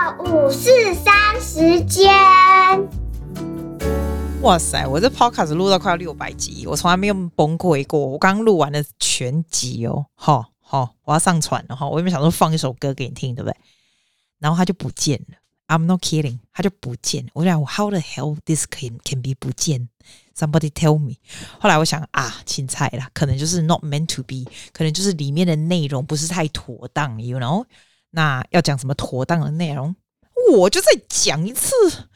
543时间。 哇塞，我这 podcast 录到快要600集，我从来没有崩溃过。我刚录完了全集哦，好，我要上传了哈。我原本想说放一首歌给你听，对不对？然后它就不见了。I'm not kidding， 它就不见了。我想 ，How the hell this can be 不见 ？Somebody tell me。后来我想青菜啦，可能就是 not meant to be， 可能就是里面的内容不是太妥当 ，you know？ 那要讲什么妥当的内容，我就再讲一次。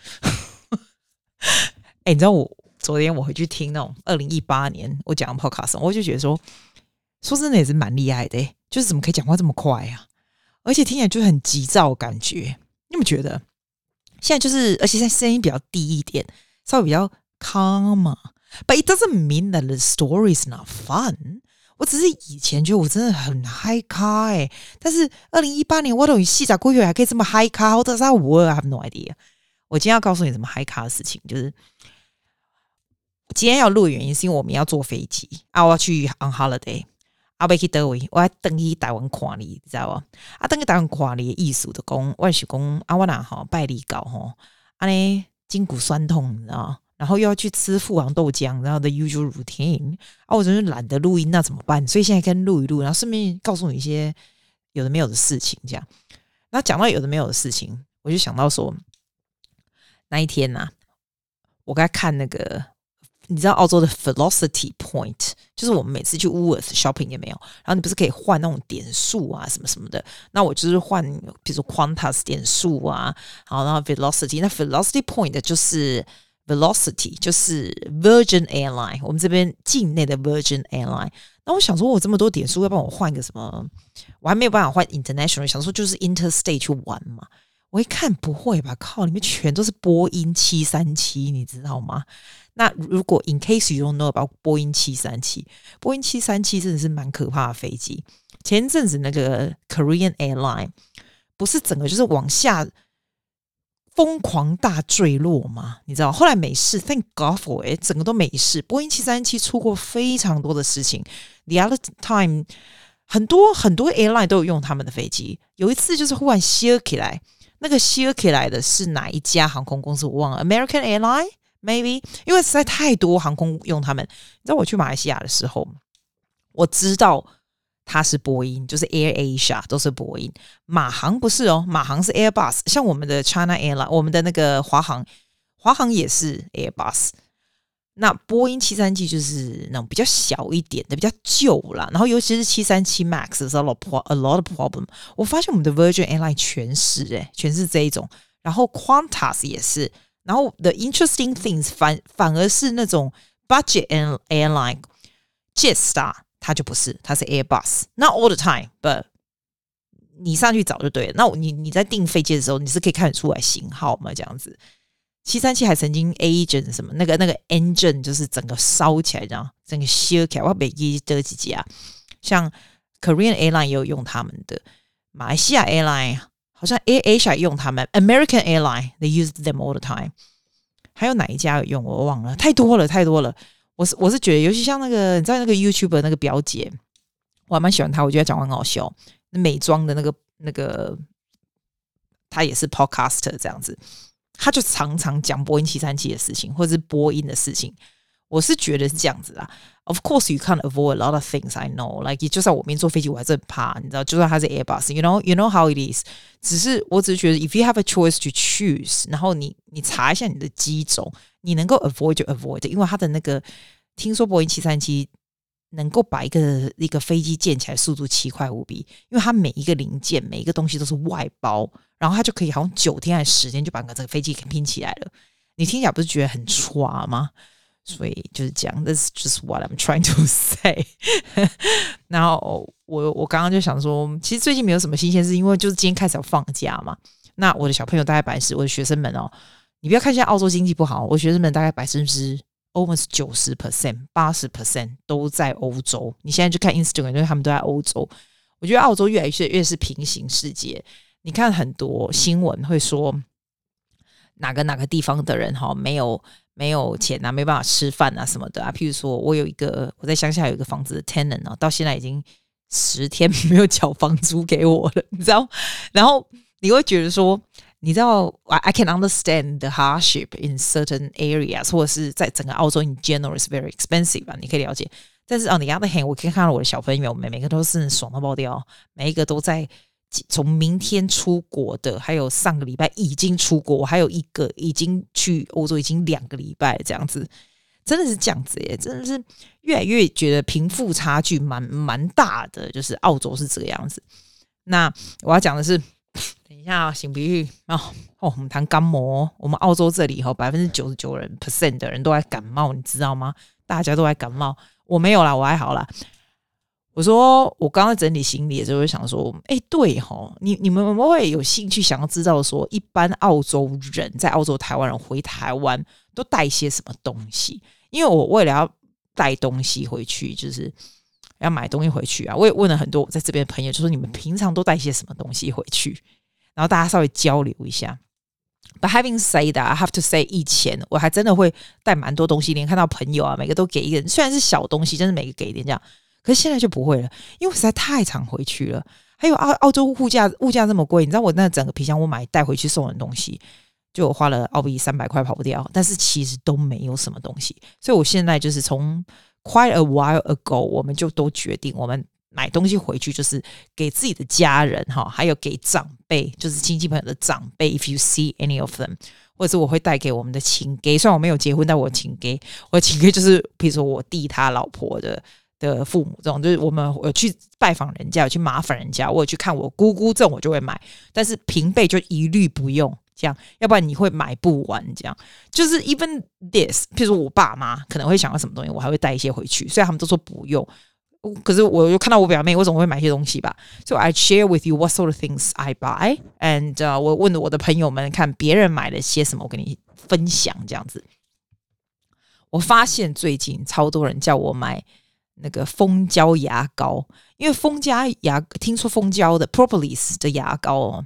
你知道昨天我回去听那种2018年我讲的 podcast， 我就觉得说真的也是蛮厉害的，就是怎么可以讲话这么快啊？而且听起来就是很急躁的感觉。你有没有觉得现在就是，而且现在声音比较低一点，稍微比较 calm 啊 ，but it doesn't mean that the story is not fun。我只是以前觉得我真的很嗨咖但是2018年我都细仔过去还可以这么嗨咖 ，How does that work? I have no idea。我今天要告诉你怎么嗨咖的事情，就是今天要录的原因是因为我们要坐飞机我要去 on holiday。要去哪里？我要登去台湾看你，知道不？登去台湾看你的意思就讲，我是讲我哪拜礼搞筋骨酸痛，你知道？然后又要去吃富航豆浆，然后的 usual routine 我真是懒得录音，那怎么办？所以现在跟录一录，然后顺便告诉你一些有的没有的事情，这样。那讲到有的没有的事情，我就想到说那一天我刚才看那个。你知道澳洲的 Velocity Point 就是我们每次去 Woolworths shopping 也没有，然后你不是可以换那种点数什么什么的，那我就是换比如说 Qantas 点数然后 Velocity， 那 Velocity Point 就是 Velocity 就是 Virgin Airline， 我们这边境内的 Virgin Airline。那我想说我这么多点数要帮我换个什么，我还没有办法换 International， 想说就是 Interstate 去玩嘛。我一看不会吧，靠，里面全都是波音737，你知道吗？那如果 in case you don't know about 波音737，波音737真的是蛮可怕的飞机。前阵子那个 Korean Airline 不是整个就是往下疯狂大坠落吗？你知道，后来没事 ，Thank God for it， 整个都没事。波音737出过非常多的事情 ，the other time 很多 airline 都有用他们的飞机。有一次就是忽然歇起来，那个歇起来的是哪一家航空公司我忘了 ，American Airline。Maybe 因为实在太多航空用他们，你知道我去马来西亚的时候，我知道它是波音，就是 Air Asia 都是波音，马航不是马航是 Airbus， 像我们的 China Airline， 我们的那个华航也是 Airbus。那波音737就是那种比较小一点的，比较旧啦，然后尤其是737 MAX 的时候 a lot of problem。我发现我们的 Virgin Airline 全是这一种，然后 Qantas 也是。然后 the interesting things 反而是那种 budget airline Jetstar 它就不是，它是 Airbus not all the time but 你上去找就对了。那你在订飞机的时候你是可以看得出来型号嘛，这样子。737还曾经 agent 什么那个 engine 就是整个烧起来，这样整个烧起来，我没记得几家，像 Korean Airline 也有用他们的，马来西亚 Airline好像 Air Asia 用他们 American Airline they use them all the time。 还有哪一家有用我忘了，太多了。我是觉得尤其像那个你知道那个 YouTuber 那个表姐，我还蛮喜欢她，我觉得她讲话很好笑，美妆的那个她也是 podcaster 这样子，她就常常讲波音737的事情或者是波音的事情。我是觉得是这样子啦。Of course you can't avoid a lot of things I know. Like 就算我没坐飞机我还是很怕，你知道，就算它是 Airbus, you know how it is. 我只是觉得 if you have a choice to choose， 然后你查一下你的机种，你能够 avoid 就 avoid， 因为它的那个听说波音737能够把一个飞机建起来速度奇快无比，因为它每一个零件每一个东西都是外包，然后它就可以好像9天还是10天就把这个飞机给拼起来了。你听起来不是觉得很歘吗？所以就是这样 ，This is just what I'm trying to say 。然后我刚刚就想说，其实最近没有什么新鲜事，因为就是今天开始要放假嘛。那我的小朋友大概我的学生们你不要看现在澳洲经济不好，我的学生们大概almost 90%、80% 都在欧洲。你现在就看 Instagram， 就是他们都在欧洲。我觉得澳洲越来越是平行世界。你看很多新闻会说哪个地方的人没有钱没办法吃饭什么的譬如说我在乡下有一个房子的 tenant到现在已经10天没有缴房租给我了，你知道？然后你会觉得说你知道 I can understand the hardship in certain areas， 或者是在整个澳洲 in general is very expensive 吧，你可以了解。但是on the other hand， 我可以看到我的小朋友每个都是爽到爆掉，每一个都在从明天出国的，还有上个礼拜已经出国，我还有一个已经去欧洲已经2个礼拜这样子，真的是这样子耶，真的是越来越觉得贫富差距蛮大的，就是澳洲是这个样子。那我要讲的是，等一下擤鼻涕我们谈感冒，我们澳洲这里99% 的人都在感冒，你知道吗？大家都在感冒，我没有啦，我还好啦。我说我刚刚整理行李的时候，就想说，对齁，你们会不会有兴趣想要知道说，一般澳洲人在澳洲台湾人回台湾都带一些什么东西？因为我为了要带东西回去，就是要买东西回去啊，我也问了很多我在这边的朋友，就说你们平常都带一些什么东西回去？然后大家稍微交流一下。But having said that, I have to say， 以前我还真的会带蛮多东西，连看到朋友啊，每个都给一个人，虽然是小东西，但是每个给一点这样。可是现在就不会了，因为实在太常回去了。还有澳洲物价这么贵，你知道我那整个皮箱我买带回去送人东西，就花了澳币300块跑不掉，但是其实都没有什么东西。所以我现在就是从 quite a while ago， 我们就都决定，我们买东西回去就是给自己的家人还有给长辈，就是亲戚朋友的长辈 ，if you see any of them， 或者是我会带给我们的亲家，虽然我没有结婚，但我亲家，我的亲家就是比如说我弟他老婆的父母，这种就是我们有去拜访人家，有去麻烦人家，我有去看我姑姑，这种我就会买，但是平辈就一律不用这样，要不然你会买不完这样。就是 even this， 譬如说我爸妈可能会想要什么东西，我还会带一些回去，虽然他们都说不用，可是我又看到我表妹，我总会买一些东西吧。So I share with you what sort of things I buy， and 我问我的朋友们看别人买了些什么，我跟你分享这样子。我发现最近超多人叫我买那个蜂胶牙膏，因为听说蜂胶的 Propolis 的牙膏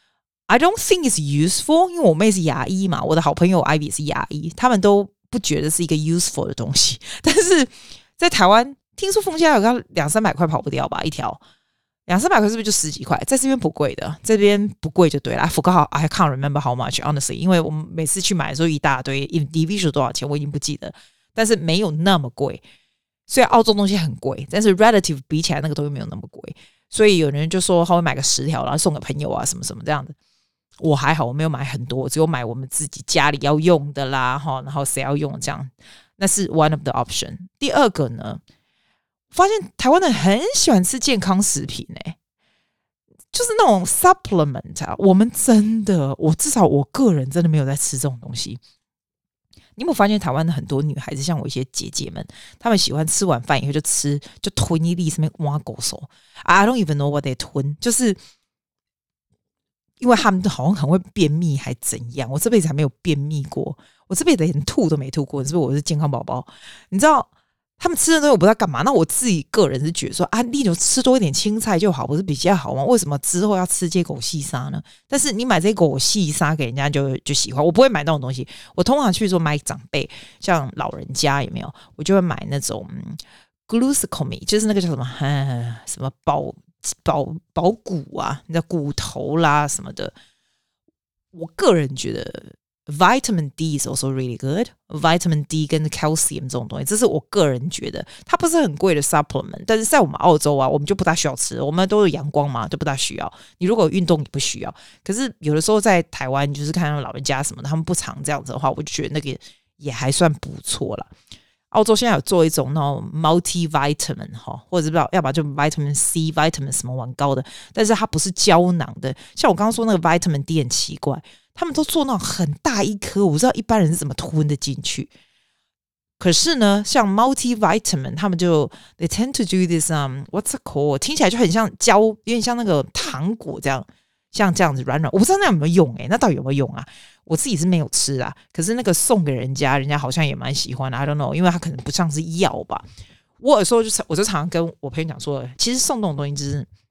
I don't think it's useful， 因为我妹是牙医嘛，我的好朋友 Ivy 也是牙医，他们都不觉得是一个 useful 的东西。但是在台湾，听说蜂胶有个200-300块跑不掉吧，一条200-300块是不是就10几块？在这边不贵的，这边不贵就对了。I can't remember how much honestly， 因为我们每次去买的时候一大堆 individual 多少钱我已经不记得，但是没有那么贵。虽然澳洲东西很贵，但是 relative 比起来那个东西没有那么贵，所以有人就说他会买个10条，然后送给朋友啊什么什么这样的。我还好，我没有买很多，只有买我们自己家里要用的啦，然后谁要用这样，那是 one of the option。第二个呢，发现台湾人很喜欢吃健康食品就是那种 supplement 啊，我们真的，至少我个人真的没有在吃这种东西。你有没有发现台湾的很多女孩子，像我一些姐姐们，她们喜欢吃完饭以后就吞一粒什么挖狗手 I don't even know what they 吞，就是因为他们好像很会便秘还怎样，我这辈子还没有便秘过，我这辈子连吐都没吐过，是不是我是健康宝宝？你知道他们吃的东西我不知道干嘛，那我自己个人是觉得说你就吃多一点青菜就好，不是比较好吗？为什么之后要吃这些狗细沙呢？但是你买这些狗细沙给人家就喜欢，我不会买那种东西。我通常去说买长辈，像老人家有没有，我就会买那种 glucosamine， 就是那个叫什么保骨啊，你的骨头啦什么的。我个人觉得Vitamin D is also really good. Vitamin D 跟 calcium 这种东西，这是我个人觉得它不是很贵的 supplement， 但是在我们澳洲啊，我们就不大需要吃，我们都有阳光嘛，就不大需要。你如果有运动也不需要。可是有的时候在台湾，就是看到老人家什么的，他们不常这样子的话，我就觉得那个也还算不错啦。澳洲现在有做一种那种 multivitamin 或者是不知道，要不然就 vitamin C、vitamin 什么玩高的，但是它不是胶囊的。像我刚刚说那个 vitamin D 很奇怪，他们都做那种很大一颗，我不知道一般人是怎么吞得进去。可是呢，像 multivitamin， 他们就 they tend to do this what's it called？ 听起来就很像胶，有点像那个糖果这样，像这样子软软。我不知道那有没有用那到底有没有用啊？我自己是没有吃啊，可是那个送给人家，人家好像也蛮喜欢的。I don't know， 因为它可能不像是药吧。我有时候我就常常跟我朋友讲说，其实送这种东西就是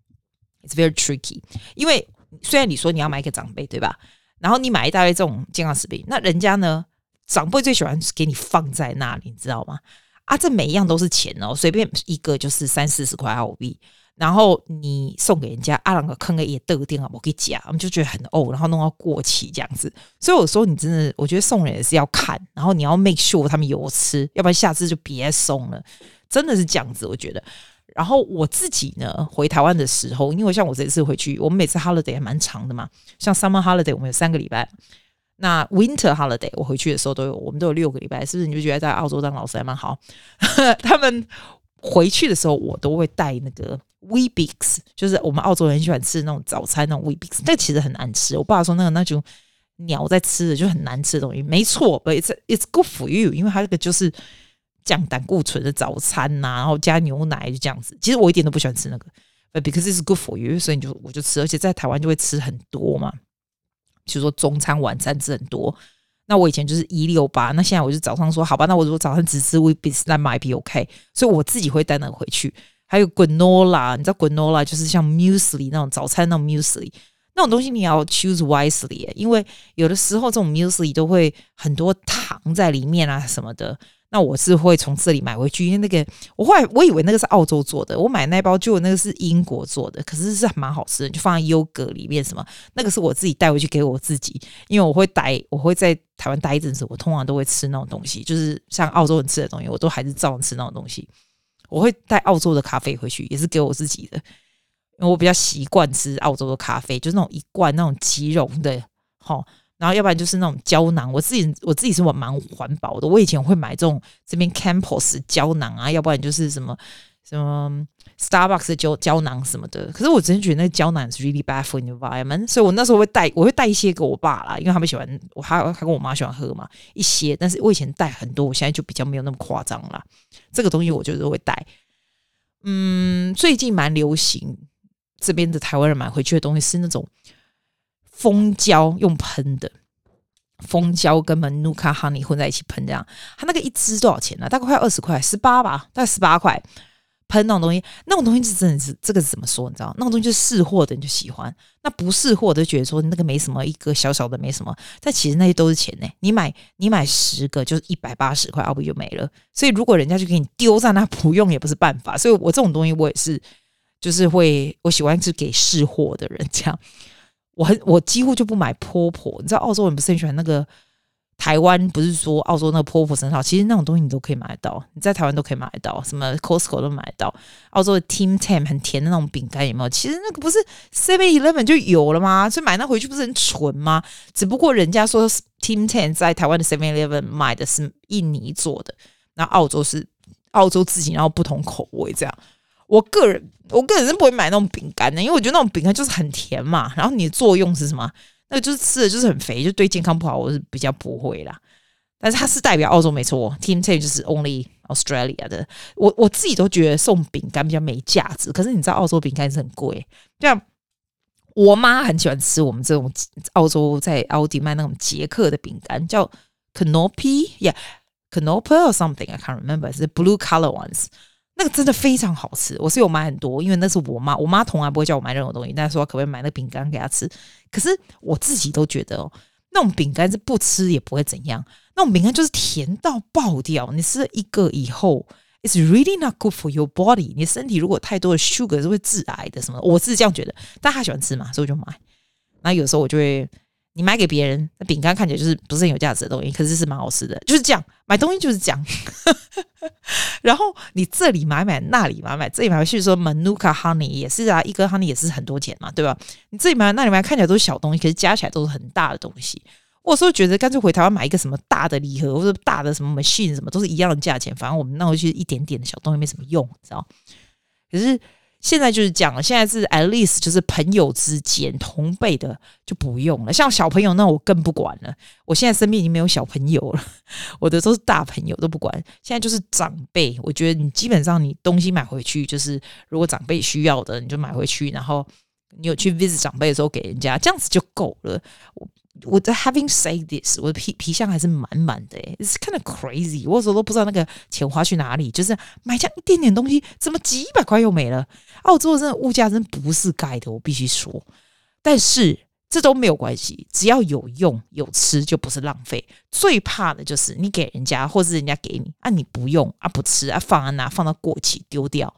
it's very tricky， 因为虽然你说你要买给长辈对吧？然后你买一大堆这种健康食品，那人家呢，长辈最喜欢给你放在那里，你知道吗？这每一样都是钱随便一个就是30-40块澳币。 然后你送给人家阿郎个坑个也得定啊，我给你讲，我们就觉得很然后弄到过期这样子。所以有时候你真的，我觉得送人也是要看，然后你要 make sure 他们有吃，要不然下次就别送了，真的是这样子，我觉得。然后我自己呢，回台湾的时候，因为像我这次回去，我们每次 holiday 还蛮长的嘛，像 summer holiday 我们有3个礼拜，那 winter holiday 我回去的时候我们都有6个礼拜，是不是你就觉得在澳洲当老师还蛮好？他们回去的时候，我都会带那个 Weet-Bix， 就是我们澳洲人很喜欢吃那种早餐那种 Weet-Bix， 那其实很难吃。我爸说那种鸟在吃的就很难吃的东西，没错 ，but it's good for you， 因为它这个就是降胆固醇的早餐呐、然后加牛奶就这样子。其实我一点都不喜欢吃那个 ，but because it's good for you， 所以我就吃，而且在台湾就会吃很多嘛，比如说中餐晚餐吃很多。那我以前就是168，那现在我就早上说好吧，那我如果早上只吃 Weet-Bix， 那 might be OK， 所以我自己会带那个回去。还有 granola， 你知道 granola 就是像 muesli 那种早餐那种 muesli， 那种东西你要 choose wisely， 因为有的时候这种 muesli 都会很多糖在里面啊什么的。那我是会从这里买回去，因为那个我以为那个是澳洲做的，我买那包就那个是英国做的，可是是蛮好吃的，就放在优格里面什么，那个是我自己带回去给我自己，因为我会在台湾待一阵子，我通常都会吃那种东西，就是像澳洲人吃的东西，我都还是照样吃那种东西。我会带澳洲的咖啡回去，也是给我自己的，因为我比较习惯吃澳洲的咖啡，就是那种一罐那种即溶的，然后要不然就是那种胶囊，我自己是蛮环保的。我以前会买这种这边 Campos 胶囊啊，要不然就是什么 Starbucks 的胶囊什么的。可是我真的觉得那个胶囊是 really bad for the environment， 所以我那时候我会带一些给我爸啦，因为他们喜欢，他跟我妈喜欢喝嘛，一些。但是我以前带很多，我现在就比较没有那么夸张啦。这个东西我就是会带。最近蛮流行，这边的台湾人买回去的东西是那种蜂胶用喷的，蜂胶跟 Manuka Honey 混在一起喷，这样它那个一支多少钱呢、大概快20块，18吧，大概18块。喷那种东西，那种东西是真的是这个是怎么说？你知道，那种东西就是识货的人就喜欢，那不识货的就觉得说那个没什么，一个小小的没什么，但其实那些都是钱呢。你买10个就是180块澳币就没了，所以如果人家就给你丢在那不用也不是办法，所以我这种东西我也是，就是我喜欢是给识货的人这样。我几乎就不买波婆，你知道澳洲人不是很喜欢那个。台湾不是说澳洲那个波普很好，其实那种东西你都可以买得到，你在台湾都可以买得到，什么 Costco 都买得到。澳洲的 Tim Tam 很甜的那种饼干有没有？其实那个不是 7-Eleven 就有了吗？所以买那回去不是很蠢吗？只不过人家说 Tim Tam 在台湾的 7-Eleven 买的是印尼做的，然后澳洲自己然后不同口味这样。我个人是不会买那种饼干的，因为我觉得那种饼干就是很甜嘛，然后你的作用是什么？那个就是吃的就是很肥，就对健康不好，我是比较不会啦。但是它是代表澳洲没错 ，Tim Tam 就是 Only Australia 的。我自己都觉得送饼干比较没价值，可是你知道澳洲饼干是很贵，这样我妈很喜欢吃我们这种澳洲在奥迪卖那种捷克的饼干，叫 Canopy or something I can't remember， 是 blue color ones。那个真的非常好吃，我是有买很多，因为那是我妈从来不会叫我买任何东西，但是说可不可以买那个饼干给她吃。可是我自己都觉得那种饼干是不吃也不会怎样，那种饼干就是甜到爆掉，你吃了一个以后 it's really not good for your body， 你身体如果太多的 sugar 是会致癌的什么的，我是这样觉得，但她喜欢吃嘛，所以我就买。然后有时候我就会你买给别人，那饼干看起来就是不是很有价值的东西，可是是蛮好吃的，就是这样，买东西就是这样。然后你这里买那里买，这里买回去说 Manuka Honey 也是啊，一个 Honey 也是很多钱嘛，对吧？你这里买那里买看起来都是小东西，可是加起来都是很大的东西。我有时候觉得干脆回台湾买一个什么大的礼盒或者大的什么 machine 什么都是一样的价钱，反正我们那回去一点点的小东西没什么用，你知道？可是现在就是讲了，现在是 at least 就是朋友之间同辈的就不用了，像小朋友那我更不管了。我现在身边已经没有小朋友了，我的都是大朋友都不管。现在就是长辈，我觉得你基本上你东西买回去，就是如果长辈需要的你就买回去，然后你有去 visit 长辈的时候给人家，这样子就够了。我的 having said this， 我的皮箱还是满满的，it's kind of crazy。我有时候都不知道那个钱花去哪里，就是买这样一点点东西，怎么几百块又没了？澳洲真的物价真不是盖的，我必须说。但是这都没有关系，只要有用有吃就不是浪费。最怕的就是你给人家，或是人家给你啊，你不用啊，不吃啊，放在那放到过期丢掉。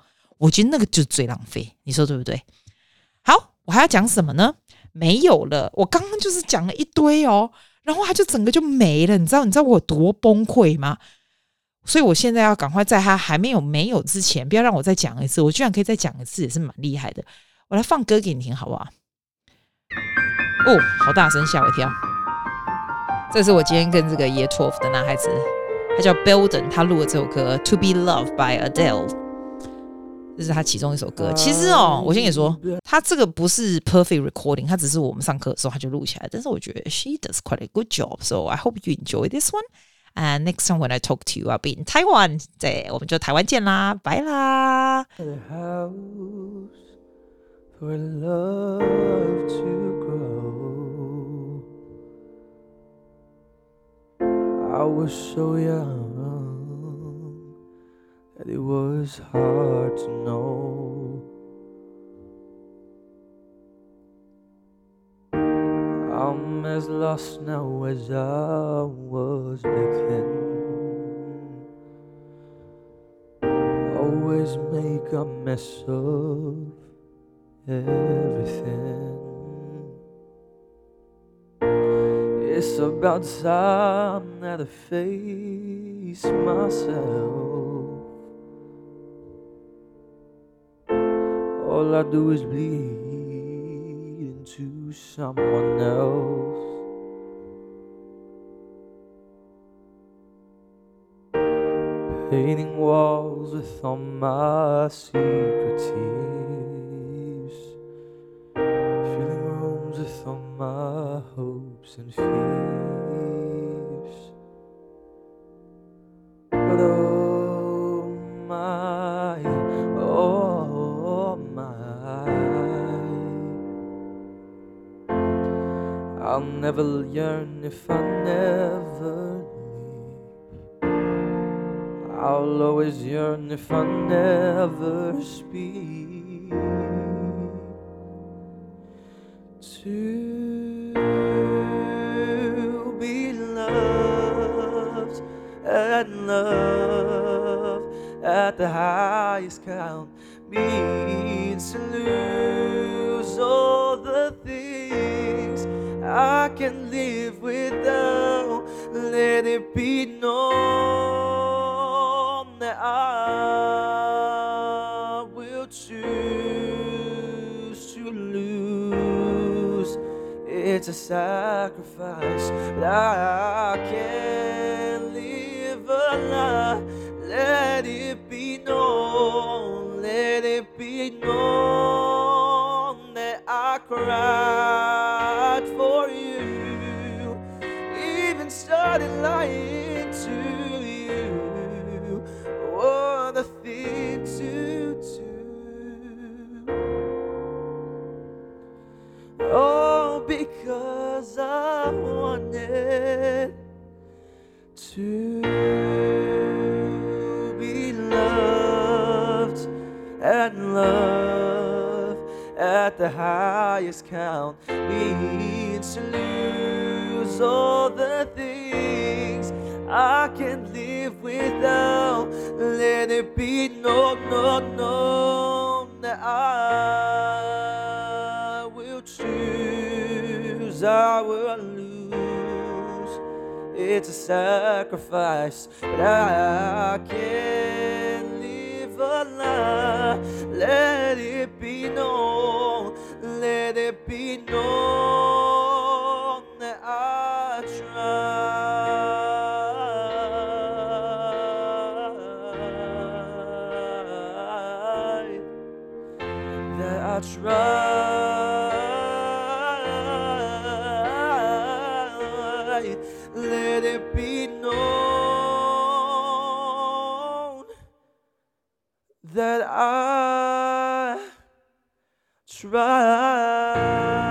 我觉得那个就是最浪费，你说对不对？好，我还要讲什么呢？没有了，我刚刚就是讲了一堆哦，然后它就整个就没了，你知道我有多崩溃吗？所以我现在要赶快在它还没有之前，不要让我再讲一次，我居然可以再讲一次，也是蛮厉害的。我来放歌给你听好不好？哦，好大声，吓我一跳。这是我今天跟这个 Year 12的男孩子，他叫 Belden， 他录了这首歌 To Be Loved by Adele， 这是他其中一首歌。其实我先跟你说，他这个不是 perfect recording， 他只是我们上课的时候他就录起来，但是我觉得 she does quite a good job, so I hope you enjoy this one. And next time when I talk to you, I'll be in Taiwan. 对，我们就台湾见啦，拜啦。For love to grow, I was so young that it was hard to know. I'm as lost now as I was back then. Always make a mess of everything. It's about time that I face myself. All I do is bleed into someone else. Painting walls with all my secret tears, filling rooms with all my hopes and fears. But oh my, I'll never yearn if I never leave. I'll always yearn if I never speak. To be loved and love at the highest count means to lose all the things I can live without. Let it be known that I will choose to lose. It's a sacrifice, but I can't live a lie. Let it be known, let it be known that I cried for you, even started lying to you. What a thing to do. Oh, because I wanted to be loved and love at the highest count means to lose all the things I can't live without. Let it be known, that I will choose, I will lose. It's a sacrifice, but I can't live a lie. Let it be known, let it be known that I tried, that I tried. Let it be known that I tried.